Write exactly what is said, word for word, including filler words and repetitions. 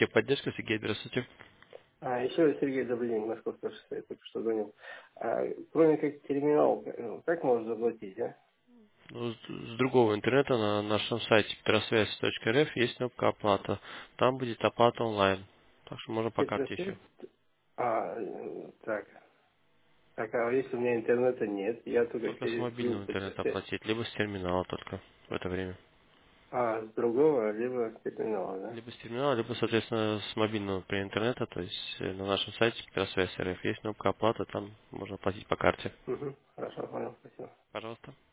техподдержка, Сергей, здравствуйте. А, еще раз, Сергей, добрый день, Московская шоссе, я только что звонил. А, кроме как терминал, э, как можно заплатить, а? Ну, С с другого интернета на нашем сайте петросвязь точка эр эф есть кнопка оплата. Там будет оплата онлайн. Так что можно по карте Петросвязь? еще. А, э, так. Так, а если у меня интернета нет, я только Только с через мобильного Плюс интернета Петросвязь. оплатить, либо с терминала только в это время. А, с другого, либо с терминала, да? Либо с терминала, либо, соответственно, с мобильного при интернета, то есть э, на нашем сайте петросвязь точка эр эф есть кнопка оплата, там можно оплатить по карте. Угу, хорошо, понял, спасибо. Пожалуйста.